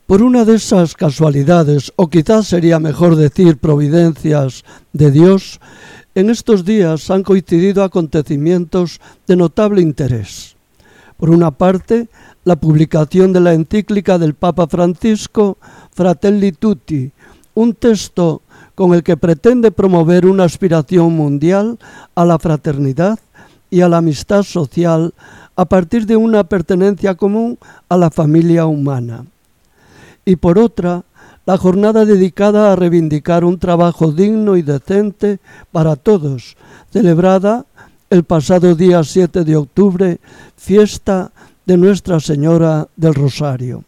Por una de esas casualidades, o quizás sería mejor decir providencias de Dios, en estos días han coincidido acontecimientos de notable interés. Por una parte, la publicación de la encíclica del Papa Francisco, Fratelli Tutti, un texto con el que pretende promover una aspiración mundial a la fraternidad y a la amistad social a partir de una pertenencia común a la familia humana. Y por otra, la jornada dedicada a reivindicar un trabajo digno y decente para todos, celebrada el pasado día 7 de octubre, fiesta de Nuestra Señora del Rosario.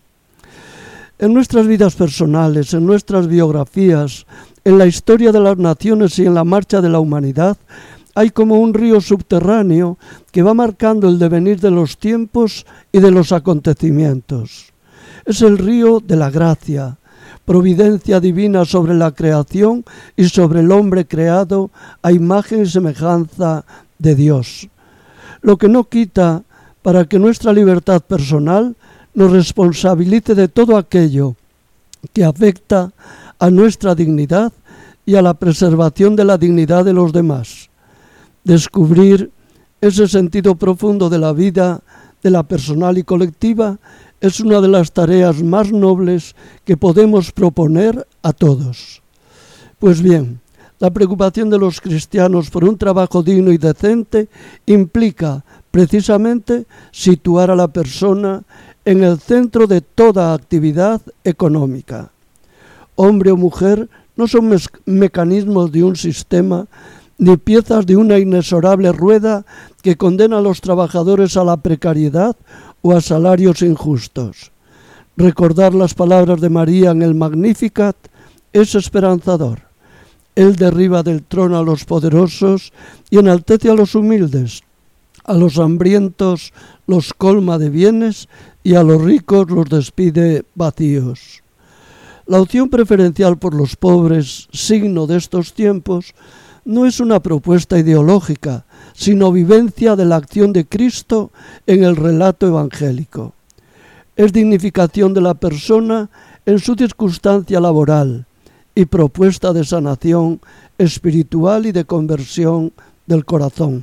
En nuestras vidas personales, en nuestras biografías, en la historia de las naciones y en la marcha de la humanidad, hay como un río subterráneo que va marcando el devenir de los tiempos y de los acontecimientos. Es el río de la gracia, providencia divina sobre la creación y sobre el hombre creado a imagen y semejanza de Dios. Lo que no quita para que nuestra libertad personal nos responsabilice de todo aquello que afecta a nuestra dignidad y a la preservación de la dignidad de los demás. Descubrir ese sentido profundo de la vida, de la personal y colectiva, es una de las tareas más nobles que podemos proponer a todos. Pues bien, la preocupación de los cristianos por un trabajo digno y decente implica precisamente situar a la persona en el centro de toda actividad económica. Hombre o mujer no son mecanismos de un sistema ni piezas de una inexorable rueda que condena a los trabajadores a la precariedad o a salarios injustos. Recordar las palabras de María en el Magnificat es esperanzador. Él derriba del trono a los poderosos y enaltece a los humildes. A los hambrientos los colma de bienes y a los ricos los despide vacíos. La opción preferencial por los pobres, signo de estos tiempos, no es una propuesta ideológica, sino vivencia de la acción de Cristo en el relato evangélico. Es dignificación de la persona en su circunstancia laboral y propuesta de sanación espiritual y de conversión del corazón.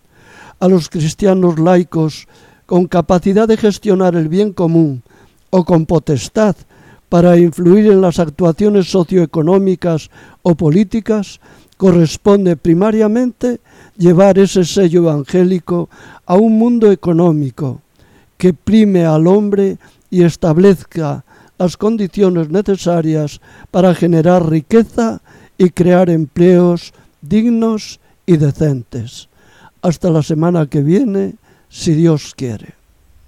A los cristianos laicos con capacidad de gestionar el bien común o con potestad para influir en las actuaciones socioeconómicas o políticas, corresponde primariamente llevar ese sello evangélico a un mundo económico que prime al hombre y establezca las condiciones necesarias para generar riqueza y crear empleos dignos y decentes. Hasta la semana que viene, si Dios quiere.